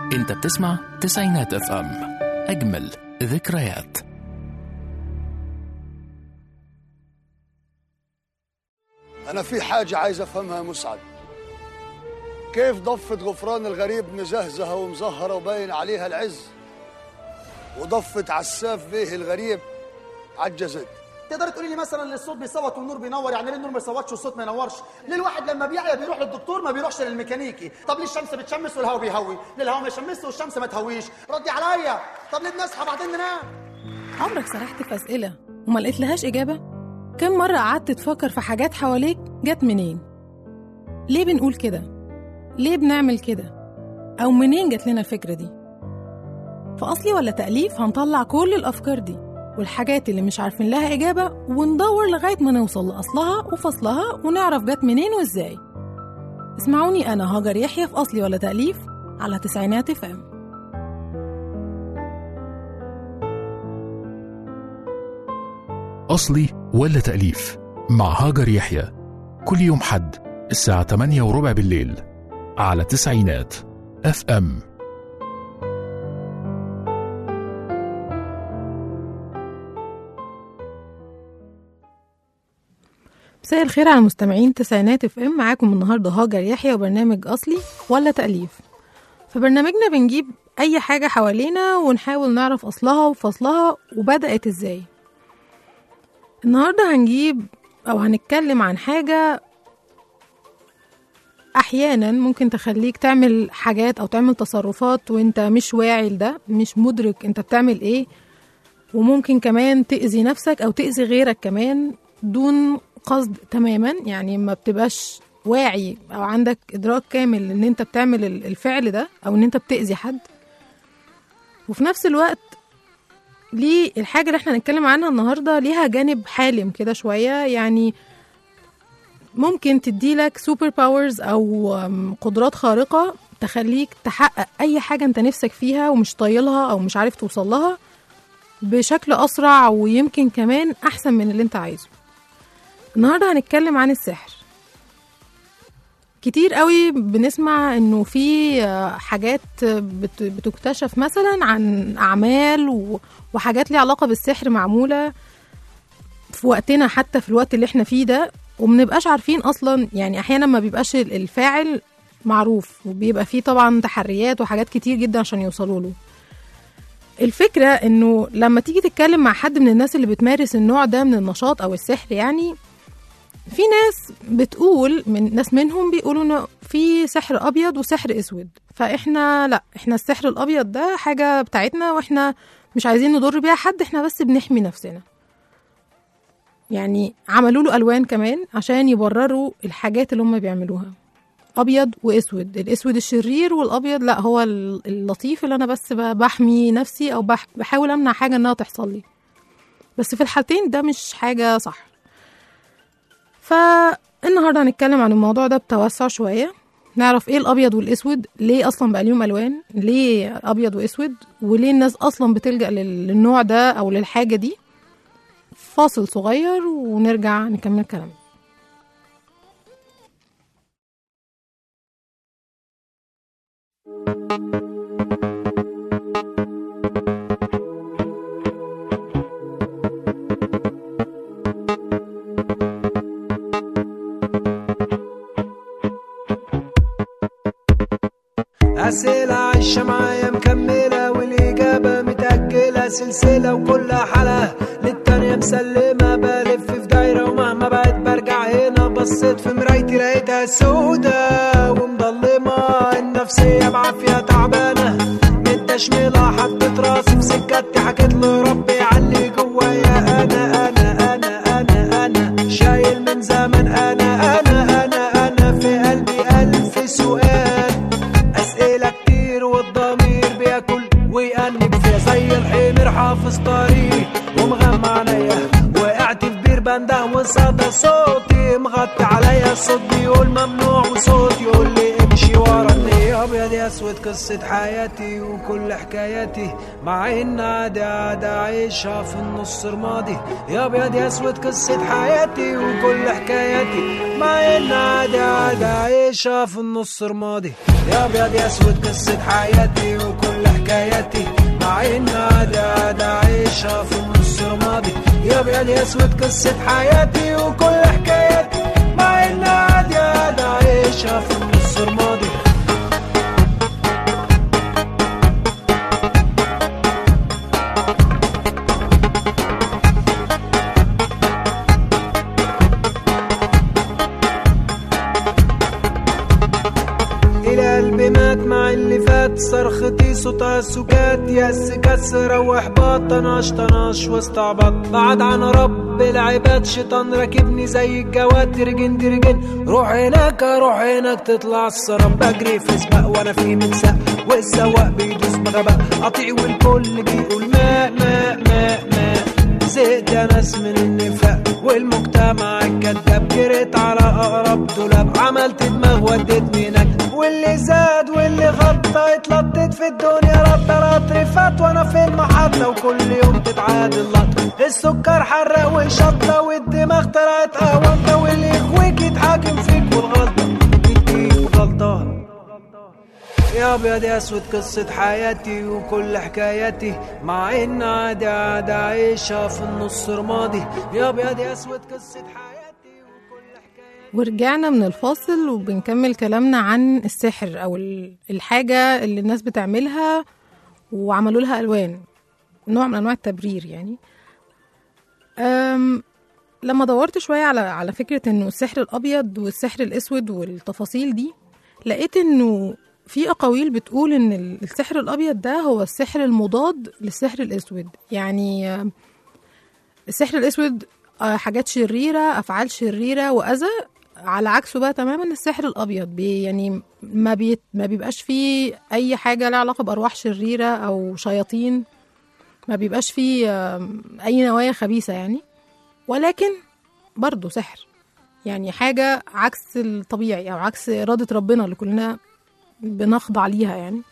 انت بتسمع تسعينات اف ام، اجمل ذكريات. أنا في حاجة عايز أفهمها يا مسعد، كيف ضفة غفران الغريب مزهزهة ومزهرة وباين عليها العز، وضفة عساف بيه الغريب عجزت؟ تقدر تقولي لي مثلا الصوت بيصوت والنور بينور، يعني ليه النور ما يصوتش والصوت ما ينورش؟ ليه الواحد لما بيعيا بيروح للدكتور ما بيروحش للميكانيكي؟ طب ليه الشمس بتشمس والهواء بيهوي؟ ليه الهواء ما يشمسش والشمس ما تهويش؟ ردي عليا. طب ليه بنصحى بعدين ننام؟ عمرك سرحت في أسئلة وما لقيت لهاش إجابة؟ كم مرة قعدت تفكر في حاجات حواليك جت منين؟ ليه بنقول كده؟ ليه بنعمل كده؟ أو منين جت لنا الفكرة دي؟ في أصلي ولا تأليف هنطلع كل الأفكار دي والحاجات اللي مش عارفين لها إجابة، وندور لغاية ما نوصل لأصلها وفصلها ونعرف جت منين وإزاي. اسمعوني أنا هاجر يحيى في أصلي ولا تأليف على تسعينات اف ام. أصلي ولا تأليف مع هاجر يحيى، كل يوم حد الساعة 8:15 بالليل على تسعينات اف ام. مساء الخير على مستمعين تسعينات اف ام، معاكم النهارده هاجر يحيى وبرنامج أصلي ولا تأليف. في برنامجنا بنجيب أي حاجة حوالينا ونحاول نعرف أصلها وفصلها وبدأت إزاي. النهاردة هنجيب أو هنتكلم عن حاجة أحيانا ممكن تخليك تعمل حاجات أو تعمل تصرفات وانت مش واعي لده، مش مدرك انت بتعمل ايه، وممكن كمان تأذي نفسك أو تأذي غيرك كمان دون قصد تماما. يعني ما بتبقاش واعي أو عندك إدراك كامل ان انت بتعمل الفعل ده أو ان انت بتأذي حد. وفي نفس الوقت ليه الحاجة اللي احنا هنتكلم عنها النهاردة ليها جانب حالم كده شوية، يعني ممكن تديلك سوبر باورز أو قدرات خارقة تخليك تحقق أي حاجة انت نفسك فيها ومش طايلها أو مش عارف توصلها بشكل أسرع ويمكن كمان أحسن من اللي انت عايزه. النهاردة هنتكلم عن السحر. كتير قوي بنسمع انه في حاجات بتكتشف مثلا عن اعمال وحاجات ليها علاقة بالسحر معمولة في وقتنا، حتى في الوقت اللي احنا فيه ده، ومنبقاش عارفين اصلا. يعني احيانا ما بيبقاش الفاعل معروف، وبيبقى فيه طبعا تحريات وحاجات كتير جدا عشان يوصلوا له. الفكرة انه لما تيجي تتكلم مع حد من الناس اللي بتمارس النوع ده من النشاط او السحر، يعني في ناس بتقول، من ناس منهم بيقولوا انه في سحر ابيض وسحر اسود، فاحنا لا، احنا السحر الابيض ده حاجة بتاعتنا واحنا مش عايزين نضر بيها حد، احنا بس بنحمي نفسنا. يعني عملوا له الوان كمان عشان يبرروا الحاجات اللي هم بيعملوها، ابيض واسود، الاسود الشرير والابيض لا هو اللطيف اللي انا بس بحمي نفسي او بحاول امنع حاجة انها تحصل لي. بس في الحالتين ده مش حاجة صح. فالنهاردة هنتكلم عن الموضوع ده بتوسع شوية، نعرف ايه الابيض والاسود، ليه اصلا بقى ليهم الوان، ليه ابيض واسود، وليه الناس اصلا بتلجأ للنوع ده او للحاجة دي. فاصل صغير ونرجع نكمل كلامنا. أسئلة عايشة معايا مكملة والإجابة متأجلة، سلسلة وكل حلقة للتانية مسلمة، بلف في دايرة ومهما بقيت برجع هنا، بصيت في مرايتي لقيتها سودة ومضلمة، النفسية بعافية تعبانة متشملة، حطيت راسي في سكتي حكيت لربي علي جوايا، أنا شايل من زمن، أنا في قلبي ألف سؤال، أسئلة كتير والضمير بياكل ويأنب فيها، زي الحمير حافظ طريق ومغمى عينيا، وقعت في بير بنده وصدى صوتي مغطي عليا، الصوت بيقول ممنوع وصوت يقول لي امشي ورا النية، يا ابيض يا اسود قصة حياتي وكل حكاياتي، مع ان عادي عادي عايشها في النص رمادي. يا ابيض يا اسود قصة حياتي وكل حكاياتي، مع ان عادي عادي عايشها في النص رمادي. يا ابيض يا اسود قصة حياتي وكل حكاياتي، مع ان عادي عادي عايشها في النص رمادي. يا ابيض يا اسود قصة حياتي وكل حكاياتي، مع ان عادي عادي عايشها في النص رمادي. قلبي مات مع اللي فات، صرختي صوتها السكات، يأس كسر واحباط، طناش طناش واستعبط. بعد عن رب العباد شيطان راكبني زي الجواد، ترجن ترجن روح هناك روح هناك تطلع السراب. بجري في سباق وانا في متساق، والسواق بيدوس بغباء، قطيع والكل بيقول ماء ماء ماء ماء. زهقت يا ناس من النفاق والمجتمع الكذاب، جريت على اقرب دولاب، عملت دماغ وديتني هناك. واللي زاد واللي غطى اتلطت في الدنيا رطة رطرفات، وانا في المحطة وكل يوم تتعادل لطة. السكر حرق وشطة والدماغ طلعت قهوة، واللي يخويك يتحاكم فيك والغلطة يديك غلطان. يا ابيض يا اسود قصة حياتي وكل حكاياتي، مع ان عادي عادي عايشها في النص رمادي. يا ابيض يا اسود قصة حياتي وكل حكاياتي. ورجعنا من الفاصل وبنكمل كلامنا عن السحر او الحاجة اللي الناس بتعملها وعملوا لها الوان، نوع من انواع التبرير يعني. لما دورت شوية على فكرة انه السحر الابيض والسحر الاسود والتفاصيل دي، لقيت انه في أقاويل بتقول إن السحر الأبيض ده هو السحر المضاد للسحر الأسود. يعني السحر الأسود حاجات شريرة، أفعال شريرة وأذى، على عكسه بقى تماما السحر الأبيض يعني ما بيبقاش فيه أي حاجة لها علاقة بأرواح شريرة أو شياطين، ما بيبقاش فيه أي نوايا خبيثة يعني، ولكن برضو سحر، يعني حاجة عكس الطبيعي أو عكس إرادة ربنا اللي كلنا بنخضع ليها يعني.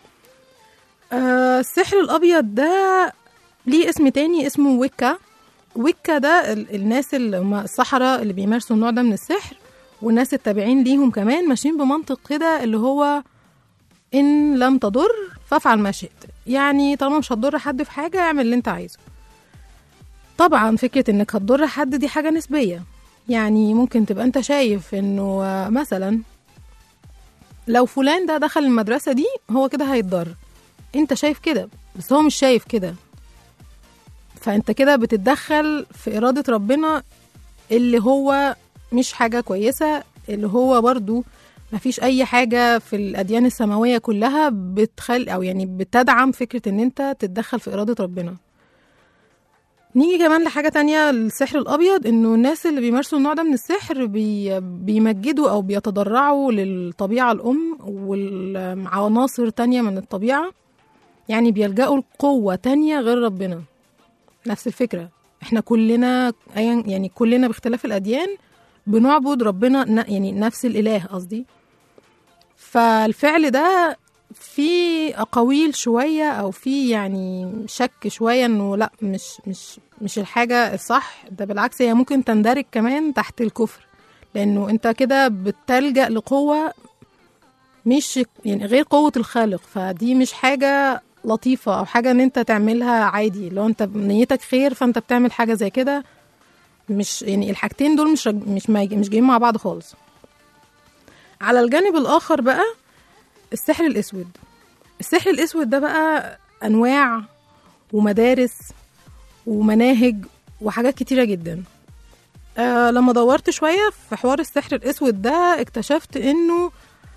السحر الأبيض ده ليه اسم تاني اسمه ويكا. ويكا ده الناس اللي هم السحرة اللي بيمارسوا النوع ده من السحر، والناس التابعين ليهم كمان ماشيين بمنطق كده اللي هو إن لم تضر فافعل ما شئت، يعني طالما مش هتضر حد في حاجة اعمل اللي انت عايزه. طبعا فكرة انك هتضر حد دي حاجة نسبية، يعني ممكن تبقى انت شايف انه مثلا لو فلان ده دخل المدرسة دي هو كده هيتضر، انت شايف كده بس هو مش شايف كده، فانت كده بتتدخل في إرادة ربنا اللي هو مش حاجة كويسة، اللي هو برضو مفيش أي حاجة في الأديان السماوية كلها أو يعني بتدعم فكرة ان انت تتدخل في إرادة ربنا. نيجي كمان لحاجة تانية السحر الأبيض، إنه الناس اللي بيمارسوا النوع ده من السحر بيمجدوا أو بيتضرعوا للطبيعة الأم والعناصر تانية من الطبيعة، يعني بيلجأوا لقوة تانية غير ربنا. نفس الفكرة، احنا كلنا يعني كلنا باختلاف الأديان بنعبد ربنا، يعني نفس الإله قصدي. فالفعل ده في أقاويل شوية أو في يعني شك شوية إنه لأ مش الحاجة الصح ده، بالعكس هي ممكن تندرج كمان تحت الكفر، لأنه أنت كده بتلجأ لقوة مش يعني غير قوة الخالق، فدي مش حاجة لطيفة أو حاجة إن أنت تعملها عادي. لو أنت نيتك خير فأنت بتعمل حاجة زي كده، مش يعني الحاجتين دول مش جايين مع بعض خالص. على الجانب الآخر بقى السحر الأسود. السحر الأسود ده بقى أنواع ومدارس ومناهج وحاجات كتيرة جدا. لما دورت شوية في حوار السحر الأسود ده اكتشفت إنه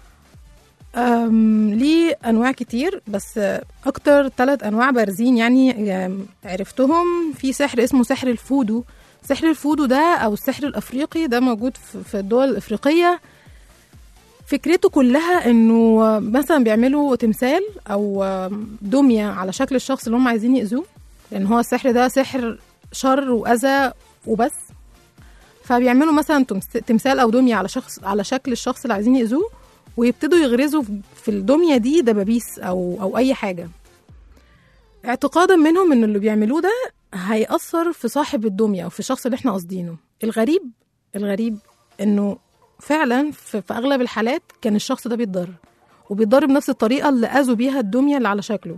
ليه أنواع كتير، بس أكتر 3 أنواع بارزين يعني عرفتهم. في سحر اسمه سحر الفودو. سحر الفودو ده أو السحر الأفريقي ده موجود في الدول الأفريقية. فكرته كلها انه مثلا بيعملوا تمثال او دمية على شكل الشخص اللي هم عايزين يأذوه، لان هو السحر ده سحر شر وأذى وبس. فبيعملوا مثلا تمثال او دمية على شكل الشخص اللي عايزين يأذوه، ويبتدوا يغرزوا في الدمية دي دبابيس أو أي حاجة، اعتقادا منهم إن اللي بيعملوه ده هيأثر في صاحب الدمية أو في الشخص اللي احنا قصدينه. الغريب إنه فعلا في أغلب الحالات كان الشخص ده بيتضر بنفس الطريقة اللي أذوا بيها الدمية اللي على شكله.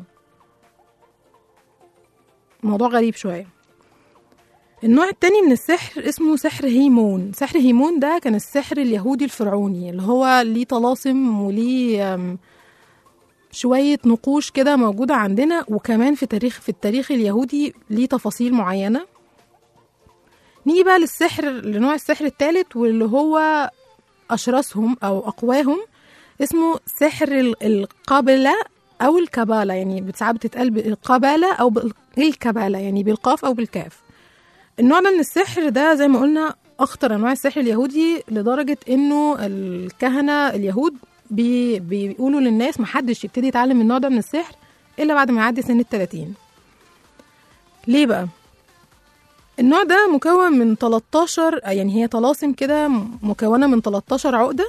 موضوع غريب شوية. النوع التاني من السحر اسمه سحر هيمون. سحر هيمون ده كان السحر اليهودي الفرعوني اللي هو ليه طلاسم وليه شوية نقوش كده موجودة عندنا، وكمان في التاريخ اليهودي ليه تفاصيل معينة. نيجي بقى لنوع السحر الثالث واللي هو أشرسهم أو أقواهم، اسمه سحر القبلة أو الكبالة، يعني ساعات بتتقال القبالة أو الكبالة، يعني بالقاف أو بالكاف. النوع ده من السحر ده زي ما قلنا أخطر أنواع السحر اليهودي، لدرجة إنه الكهنة اليهود بيقولوا للناس محدش يبتدي يتعلم النوع ده من السحر إلا بعد ما يعدي سن 30. ليه بقى؟ النوع ده مكون من 13، يعني هي طلاسم كده مكونة من 13 عقدة،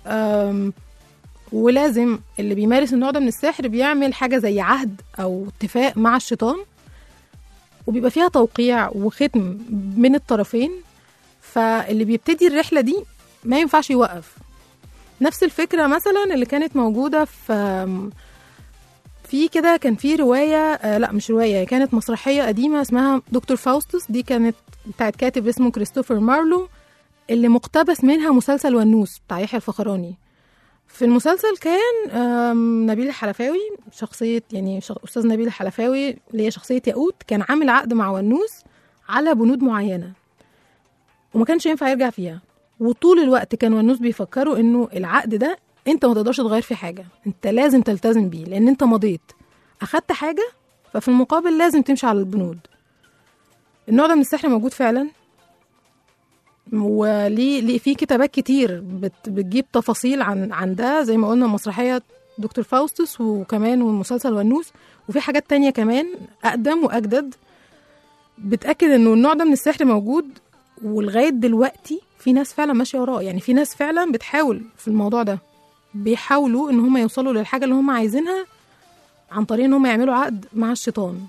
ولازم اللي بيمارس النوع ده من السحر بيعمل حاجة زي عهد أو اتفاق مع الشيطان، وبيبقى فيها توقيع وختم من الطرفين. فاللي بيبتدي الرحلة دي ما ينفعش يوقف. نفس الفكرة مثلا اللي كانت موجودة في كده، كان في رواية، لا مش رواية، كانت مسرحية قديمة اسمها دكتور فاوستوس. دي كانت بتاعت كاتب اسمه كريستوفر مارلو، اللي مقتبس منها مسلسل ونوس بتاع يحيى الفخراني. في المسلسل كان نبيل الحلفاوي شخصية، يعني أستاذ نبيل الحلفاوي اللي هي شخصية ياقوت، كان عامل عقد مع ونوس على بنود معينة وما كانش ينفع يرجع فيها. وطول الوقت كان ونوس بيفكروا إنه العقد ده أنت ما تقدرش تغير فيه حاجة، أنت لازم تلتزم بيه لأن أنت مضيت أخدت حاجة، ففي المقابل لازم تمشي على البنود. النوع ده من السحر موجود فعلا، وليه في كتابات كتير بتجيب تفاصيل عن ده، زي ما قلنا مسرحية دكتور فاوستوس وكمان ومسلسل ونوس، وفي حاجات تانية كمان أقدم وأجدد بتأكد إنه النوع ده من السحر موجود، ولغاية دلوقتي في ناس فعلا ماشية وراه. يعني في ناس فعلا بتحاول في الموضوع ده، بيحاولوا إن هم يوصلوا للحاجة اللي هم عايزينها عن طريق إن هم يعملوا عقد مع الشيطان.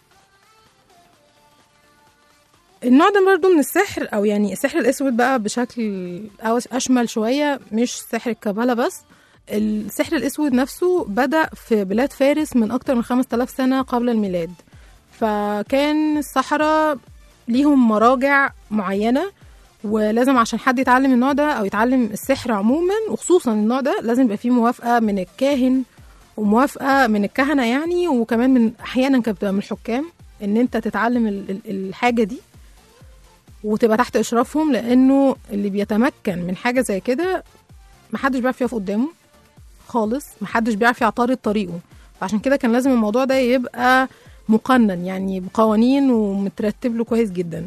النوع ده برضو من السحر، أو يعني السحر الأسود بقى بشكل أشمل شوية، مش سحر الكبالة بس. السحر الأسود نفسه بدأ في بلاد فارس من أكتر من 5000 سنة قبل الميلاد. فكان السحرة ليهم مراجع معينة، ولازم عشان حد يتعلم النوع ده أو يتعلم السحر عموما وخصوصا النوع ده لازم يبقى فيه موافقة من الكاهن وموافقة من الكهنة يعني، وكمان من أحيانا كانت بتبقى من الحكام إن أنت تتعلم الحاجة دي وتبقى تحت إشرافهم، لأنه اللي بيتمكن من حاجة زي كده محدش بيعرف يقف قدامه خالص، محدش بيعرف يعترض طريقه. فعشان كده كان لازم الموضوع ده يبقى مقنن، يعني بقوانين ومترتب له كويس جدا.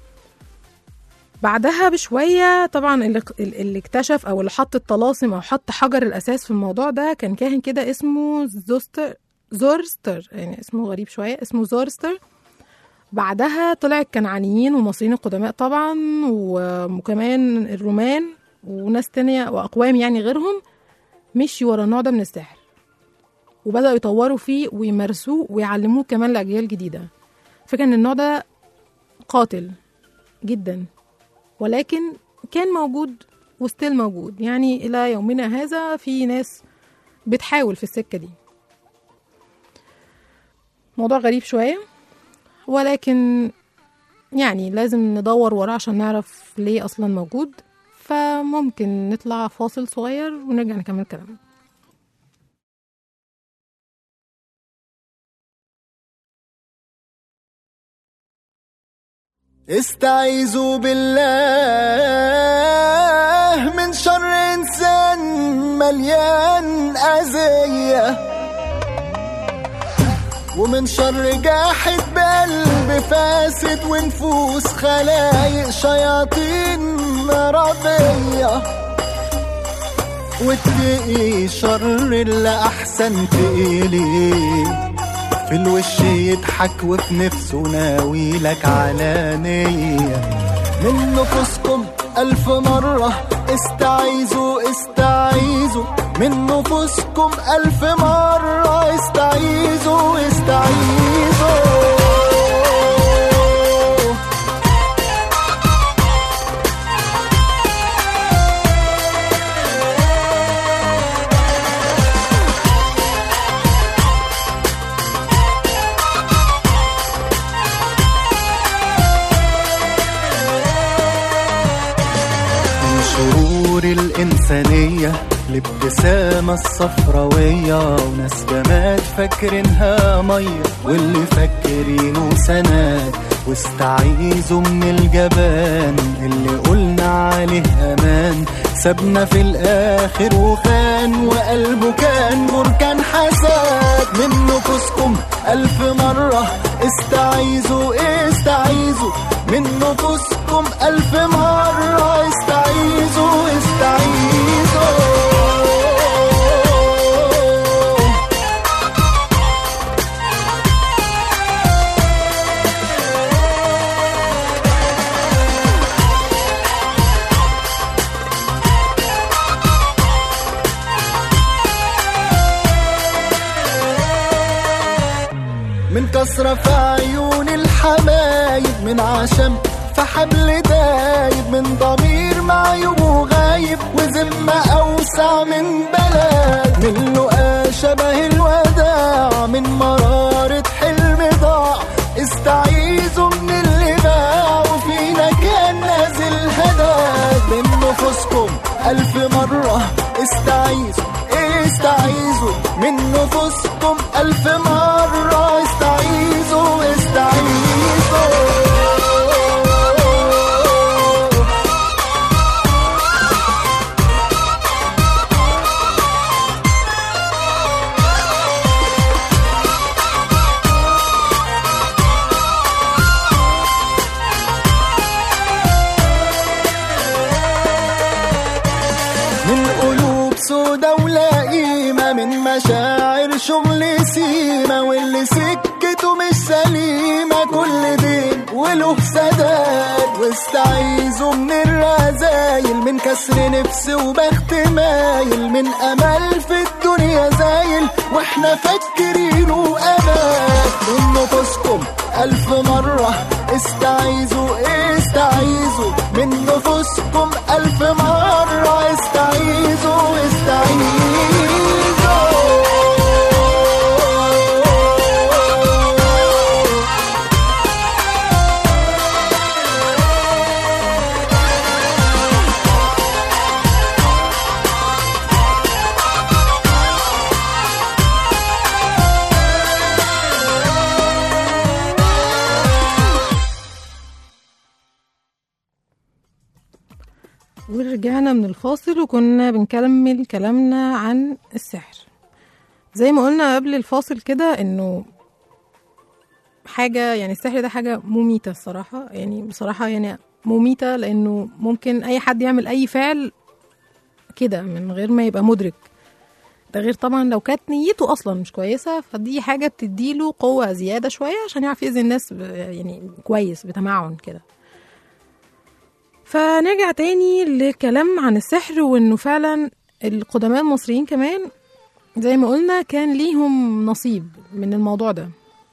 بعدها بشوية طبعا اللي اكتشف أو اللي حط الطلاسم أو حط حجر الأساس في الموضوع ده كان كاهن كده اسمه زورستر، يعني اسمه غريب شوية، اسمه زورستر. بعدها طلع الكنعانيين والمصريين القدماء طبعا، وكمان الرومان وناس تانية وأقوام يعني غيرهم مشي ورا النوع ده من السحر، وبدأوا يطوروا فيه ويمارسوه ويعلموه كمان لأجيال جديدة. فكان النوع ده قاتل جدا، ولكن كان موجود وستيل موجود، يعني إلى يومنا هذا في ناس بتحاول في السكة دي. موضوع غريب شوية، ولكن يعني لازم ندور وراه عشان نعرف ليه أصلا موجود. فممكن نطلع فاصل صغير ونرجع نكمل كلامنا. استعيذوا بالله من شر إنسان مليان أذية، ومن شر جاحد بقلب فاسد ونفوس خلايق شياطين رضية. واتقي شر اللي أحسن تقيلي في الوش يضحك وفي نفسه ناويلك علانية. من نفوسكم 1000 مرة استعيذوا استعيذوا من نفوسكم 1000 مرة استعيذوا استعيذوا. شرور الإنسانية الابتسامة الصفراوية، وناس جماد فاكرينها مية واللي فاكرينه سناد، واستعيذوا من الجبان اللي قلنا عليه أمان، سابنا في الآخر وخان وقلبه كان بركان حساد. من نفوسكم 1000 مرة استعيذوا استعيذوا، من نفوسكم 1000 مرة استعيذوا استعيذوا. من كسرة في عيون الحبايب، من عشم في حبل دايب، من ضمير معيوب وغايب وذمة أوسع من بلد، من لقا شبه الوداع، من مرارة حلم ضاع، استعيذوا من اللي باع وفينا كان نازل هداد. من نفوسكم 1000 مرة استعيذوا استعيذوا، من نفوسكم 1000 مرة استعيذوا استعيذوا. من قلوب سودا ولئيمة، من مشاعر شغل سيمة، واللي سكته مش سليمة كل دين وله سداد، واستعيذوا من الرذايل، من كسر نفس وبخت مايل، من أمل في الدنيا زايل واحنا فاكرينه أبد. من نفوسكم 1000 مرة استعيذوا استعيذوا، من نفوسكم 1000 مرة استعيذوا استعيذوا. ورجعنا من الفاصل وكنا بنكمل كلامنا عن السحر. زي ما قلنا قبل الفاصل كده انه حاجة، يعني السحر ده حاجة مميتة الصراحة، يعني بصراحة يعني مميتة، لانه ممكن اي حد يعمل اي فعل كده من غير ما يبقى مدرك. ده غير طبعا لو كانت نيته اصلا مش كويسة، فدي حاجة بتديله قوة زيادة شوية عشان يعرف يأذي الناس يعني كويس بتمعن كده. فنرجع تاني لكلام عن السحر، وانه فعلا القدماء المصريين كمان زي ما قلنا كان ليهم نصيب من الموضوع ده.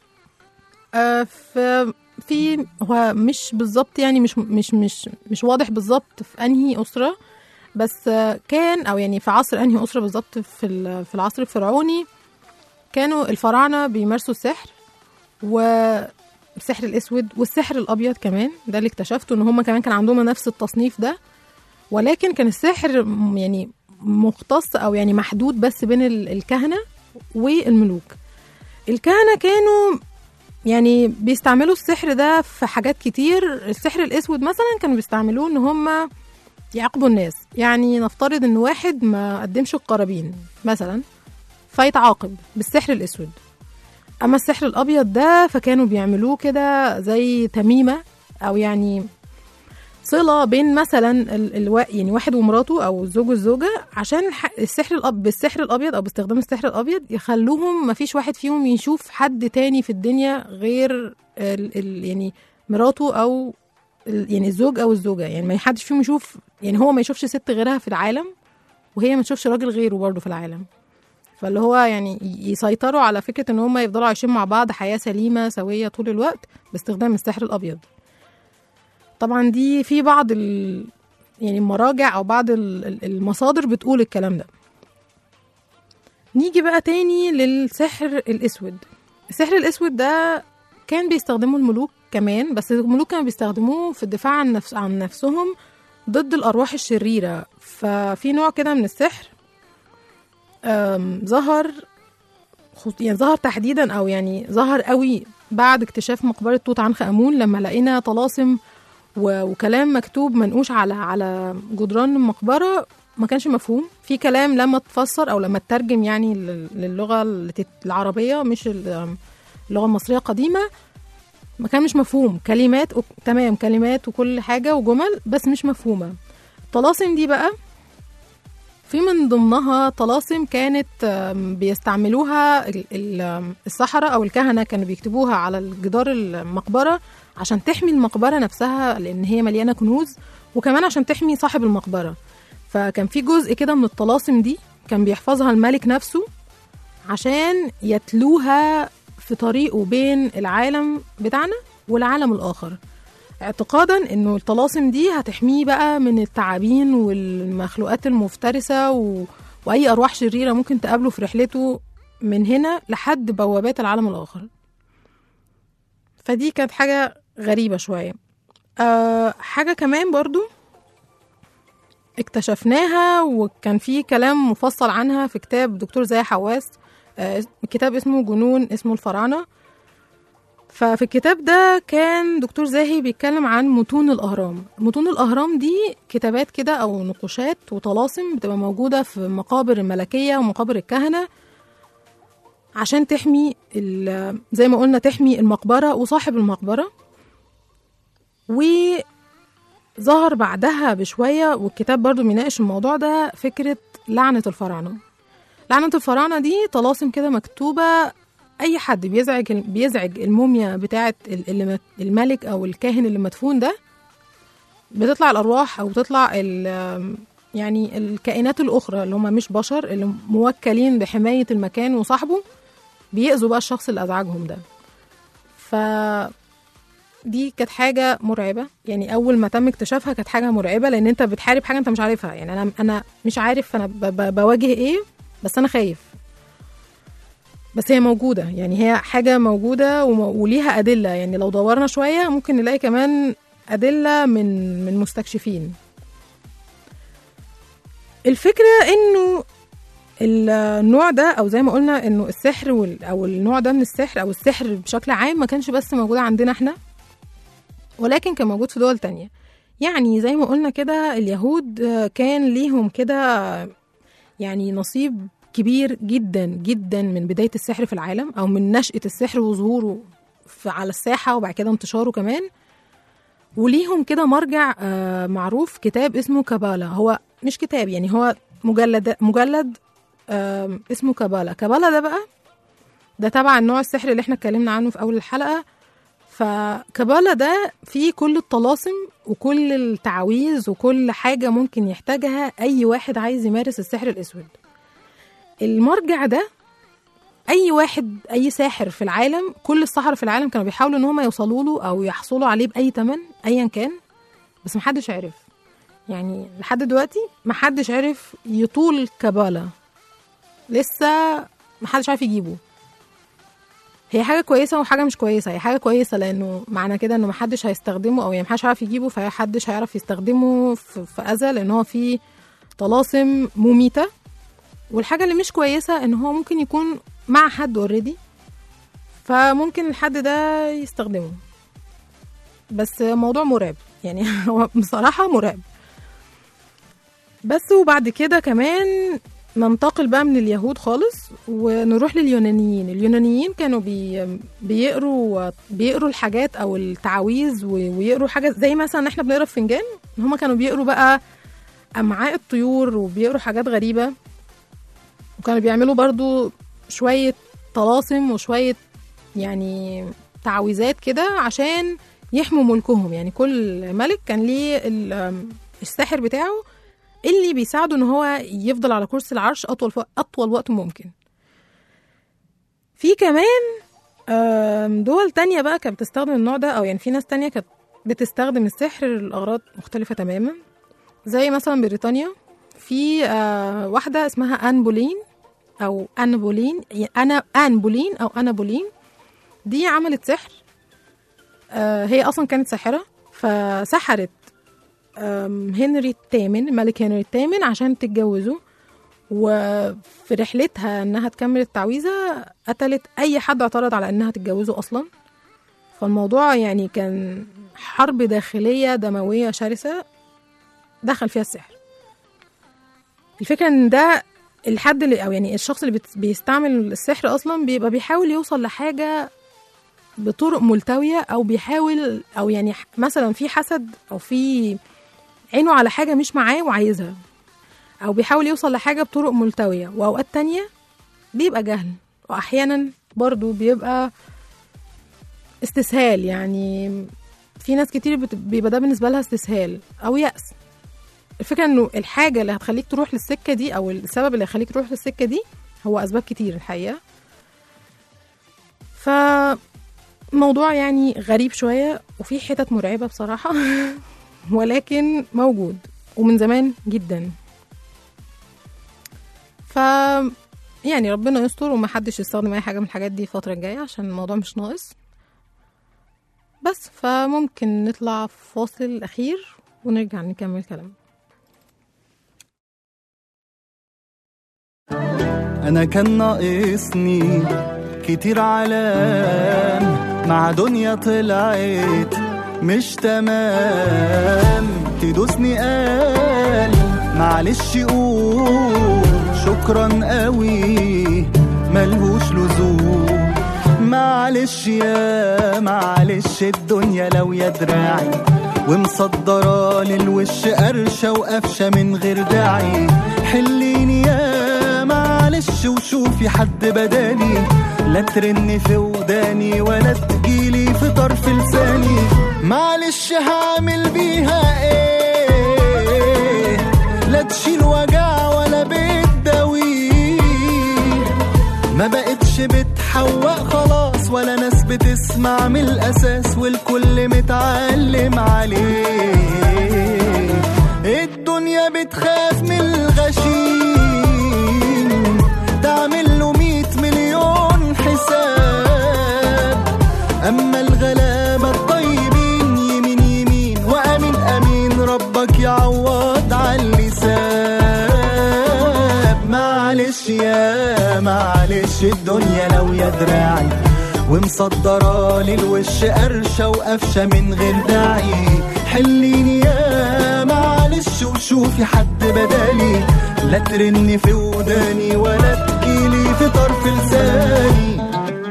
في هو مش بالظبط، يعني مش واضح بالظبط في انهي اسره، بس كان او يعني في عصر انهي اسره بالظبط. في العصر الفرعوني كانوا الفراعنه بيمارسوا السحر، والسحر الاسود والسحر الابيض كمان. ده اللي اكتشفته ان هم كمان كان عندهم نفس التصنيف ده، ولكن كان السحر يعني مختص او يعني محدود بس بين الكهنه والملوك. الكهنه كانوا يعني بيستعملوا السحر ده في حاجات كتير. السحر الاسود مثلا كانوا بيستعملوه ان هم يعاقبوا الناس، يعني نفترض ان واحد ما قدمش القرابين مثلا فيتعاقب بالسحر الاسود. اما السحر الابيض ده فكانوا بيعملوه كده زي تميمه، او يعني صله بين مثلا يعني واحد ومراته او الزوج والزوجه، عشان بالسحر الابيض او باستخدام السحر الابيض يخلوهم ما فيش واحد فيهم يشوف حد تاني في الدنيا غير يعني مراته او يعني الزوج او الزوجه، يعني ما حدش فيهم يشوف، يعني هو ما يشوفش ست غيرها في العالم، وهي ما تشوفش راجل غيره برضه في العالم. فاللي هو يعني يسيطروا على فكرة ان هم يفضلوا عايشين مع بعض حياة سليمة سوية طول الوقت باستخدام السحر الأبيض. طبعا دي في بعض يعني المراجع أو بعض المصادر بتقول الكلام ده. نيجي بقى تاني للسحر الأسود. السحر الأسود ده كان بيستخدمه الملوك كمان، بس الملوك كانوا بيستخدموه في الدفاع عن نفسهم ضد الأرواح الشريرة. ففي نوع كده من السحر ظهر تحديدا، أو يعني ظهر قوي بعد اكتشاف مقبرة توت عنخ آمون، لما لقينا طلاسم وكلام مكتوب منقوش على جدران المقبرة ما كانش مفهوم. في كلام لما تفسر أو لما تترجم يعني للغة العربية مش اللغة المصرية القديمة، ما كان مش مفهوم. كلمات تمام، كلمات وكل حاجة وجمل، بس مش مفهومة. الطلاسم دي بقى في من ضمنها طلاسم كانت بيستعملوها السحرة أو الكهنة، كانوا بيكتبوها على الجدار المقبرة عشان تحمي المقبرة نفسها، لأن هي مليانة كنوز، وكمان عشان تحمي صاحب المقبرة. فكان في جزء كده من الطلاسم دي كان بيحفظها الملك نفسه عشان يتلوها في طريقه بين العالم بتاعنا والعالم الآخر، اعتقادا انه الطلاسم دي هتحميه بقى من التعابين والمخلوقات المفترسة واي ارواح شريرة ممكن تقابله في رحلته من هنا لحد بوابات العالم الاخر. فدي كانت حاجة غريبة شوية. حاجة كمان برضو اكتشفناها وكان في كلام مفصل عنها في كتاب دكتور زاهي حواس، كتاب اسمه جنون اسمه الفراعنة. ففي الكتاب ده كان دكتور زاهي بيتكلم عن متون الأهرام. متون الأهرام دي كتابات كده أو نقوشات وطلاسم بتبقى موجودة في مقابر الملكية ومقابر الكهنة عشان تحمي زي ما قلنا تحمي المقبرة وصاحب المقبرة. وظهر بعدها بشوية والكتاب برضو بيناقش الموضوع ده فكرة لعنة الفراعنة. لعنة الفراعنة دي طلاسم كده مكتوبة، أي حد بيزعج الموميا بتاعة الملك أو الكاهن اللي مدفون ده، بتطلع الأرواح أو بتطلع يعني الكائنات الأخرى اللي هم مش بشر اللي موكلين بحماية المكان وصاحبه، بيأذوا بقى الشخص اللي أزعجهم ده. دي كانت حاجة مرعبة، يعني أول ما تم اكتشافها كانت حاجة مرعبة، لأن أنت بتحارب حاجة أنت مش عارفها. يعني أنا مش عارف أنا بواجه إيه، بس أنا خايف. بس هي موجودة، يعني هي حاجة موجودة وليها أدلة. يعني لو دورنا شوية ممكن نلاقي كمان أدلة من مستكشفين. الفكرة إنه النوع ده أو زي ما قلنا إنه السحر أو النوع ده من السحر أو السحر بشكل عام ما كانش بس موجود عندنا إحنا، ولكن كان موجود في دول تانية. يعني زي ما قلنا كده اليهود كان ليهم كده يعني نصيب كبير جدا جدا من بداية السحر في العالم أو من نشأة السحر وظهوره على الساحة وبعد كده انتشاره كمان. وليهم كده مرجع معروف كتاب اسمه كابالا. هو مش كتاب، يعني هو مجلد اسمه كابالا. كابالا ده بقى ده تبع النوع السحر اللي احنا اتكلمنا عنه في أول الحلقة. فكابالا ده فيه كل الطلاسم وكل التعويذ وكل حاجة ممكن يحتاجها أي واحد عايز يمارس السحر الأسود. المرجع ده أي ساحر في العالم، كل السحرة في العالم كانوا بيحاولوا إن هم يوصلوا له أو يحصلوا عليه بأي تمن أيا كان، بس محدش عرف. يعني لحد دلوقتي محدش عرف يطول كابالا، لسه محدش عارف يجيبه. هي حاجة كويسة وحاجة مش كويسة. هي حاجة كويسة لأنه معنى كده إنه محدش هيستخدمه أو يعني محدش عارف يجيبه، فمحدش هيعرف يستخدمه في أذى، لأن هو فيه طلاسم مميتة. والحاجة اللي مش كويسة إن هو ممكن يكون مع حد اوريدي، فممكن الحد ده يستخدمه. بس موضوع مرعب، يعني هو بصراحة مرعب. بس وبعد كده كمان ننتقل بقى من اليهود خالص ونروح لليونانيين. اليونانيين كانوا بيقروا الحاجات أو التعاويذ ويقروا حاجة زي مثلا احنا بنقرا في فنجان. هما كانوا بيقروا بقى أمعاء الطيور وبيقروا حاجات غريبة، وكانوا بيعملوا برضو شوية طلاسم وشوية يعني تعويذات كده عشان يحموا ملكهم. يعني كل ملك كان ليه الساحر بتاعه اللي بيساعده ان هو يفضل على كرسي العرش اطول وقت ممكن. في كمان دول تانية بقى كانت بتستخدم النوع ده، او يعني في ناس تانية كانت بتستخدم السحر لأغراض مختلفة تماما، زي مثلا بريطانيا في واحدة اسمها آن بولين أو أنابولين، آن بولين أو أنابولين. دي عملت سحر، هي أصلا كانت ساحرة، فسحرت هنري الثامن، الملك هنري الثامن، عشان تتجوزوا. وفي رحلتها انها تكمل التعويذة قتلت اي حد اعترض على انها تتجوزه اصلا. فالموضوع يعني كان حرب داخلية دموية شرسة دخل فيها السحر. الفكرة ان ده الحد اللي او يعني الشخص اللي بيستعمل السحر اصلا بيبقى بيحاول يوصل لحاجة بطرق ملتوية، او بيحاول او يعني مثلا في حسد او في عينه على حاجة مش معاه وعايزها، او بيحاول يوصل لحاجة بطرق ملتوية. واوقات تانية بيبقى جهل، واحيانا برضو بيبقى استسهال. يعني في ناس كتير بيبقى ده بالنسبة لها استسهال او يأس. الفكرة انه الحاجة اللي هتخليك تروح للسكة دي او السبب اللي هيخليك تروح للسكة دي هو اسباب كتير الحقيقة. فموضوع يعني غريب شوية وفي حتت مرعبة بصراحة ولكن موجود ومن زمان جدا. يعني ربنا يستر ومحدش يستخدم اي حاجة من الحاجات دي الفترة الجاية عشان الموضوع مش ناقص. بس فممكن نطلع فاصل الأخير ونرجع نكمل كلام. أنا كان ناقصني كتير علام مع دنيا طلعت مش تمام، تدوسني قال معلش قول شكرا قوي ملهوش لزوم، معلش يا معلش الدنيا لو يا دراعي ومصدرة للوش قرشة وقفشة من غير داعي، حليني يا معلش وشوفي حد بدالي، لا ترني في وداني ولا تجيلي في طرف لساني، معلش هعمل بيها ايه، لا تشيل وجع ولا بتداويه، ما بقتش بتحوق خلاص ولا ناس بتسمع من الأساس والكل متعلم عليه، الدنيا بتخاف من الغشيم تعمل له 100 مليون حساب، أما الغلابة الطيبين يمين يمين وأمين أمين ربك يعوض على اللسان، معلش يا معلش الدنيا لو يا دراعي ومصدرة للوش قرشة وقفشة من غير داعي، حليني يا معلش وشوفي حد بدالي، لا ترني في وداني ولا تجيلي في طرف لساني.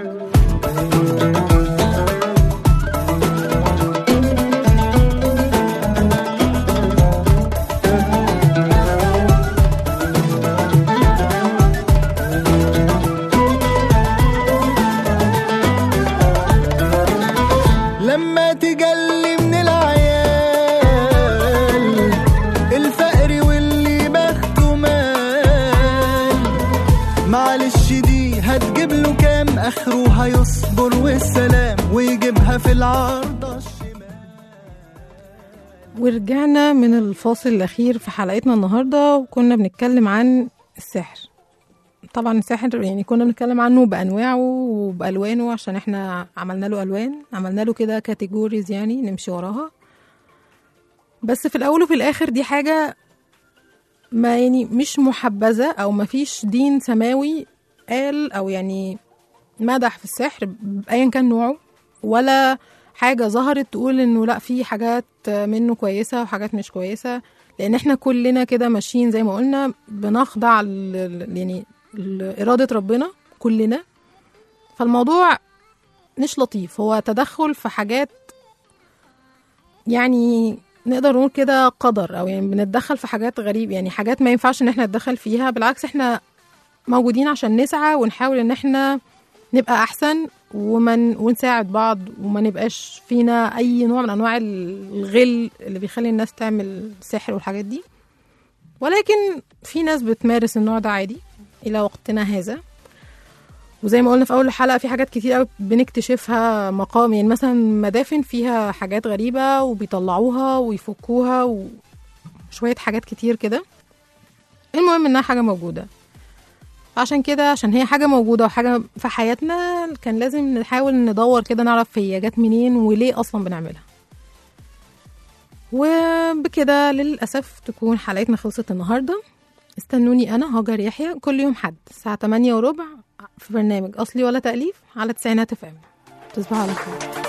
لما تجلي من العيال الفقر واللي بخته مال، معلش دي هتجيب له كام اخره هيصبر والسلام ويجيبها في العارضة الشمال. ورجعنا من الفاصل الأخير في حلقتنا النهاردة وكنا بنتكلم عن السحر. طبعا السحر يعني كنا بنتكلم عنه بأنواعه وبألوانه عشان احنا عملنا له ألوان، عملنا له كده كاتيجوريز يعني نمشي وراها. بس في الأول وفي الآخر دي حاجة ما يعني مش محبذة أو ما فيش دين سماوي قال أو يعني مدح في السحر بأيا كان نوعه، ولا حاجة ظهرت تقول إنه لا في حاجات منه كويسة وحاجات مش كويسة، لأن احنا كلنا كده ماشيين زي ما قلنا بنخضع يعني إرادة ربنا كلنا. فالموضوع مش لطيف، هو تدخل في حاجات يعني نقدر نقول كده قدر، أو يعني بنتدخل في حاجات غريب، يعني حاجات ما ينفعش إن احنا نتدخل فيها. بالعكس احنا موجودين عشان نسعى ونحاول إن احنا نبقى أحسن ونساعد بعض وما نبقاش فينا أي نوع من أنواع الغل اللي بيخلي الناس تعمل سحر والحاجات دي. ولكن في ناس بتمارس النوع ده عادي الى وقتنا هذا. وزي ما قلنا في اول الحلقه في حاجات كتير قوي بنكتشفها مقام، يعني مثلا مدافن فيها حاجات غريبه وبيطلعوها ويفكوها وشويه حاجات كتير كده. المهم انها حاجه موجوده، عشان كده عشان هي حاجه موجوده وحاجه في حياتنا كان لازم نحاول ندور كده نعرف هي جت منين وليه اصلا بنعملها. وبكده للاسف تكون حلقتنا خلصت النهارده. استنوني انا هاجر يحيى كل يوم حد الساعه 8:15 في برنامج اصلي ولا تأليف على 90 FM. تصبحوا على خير.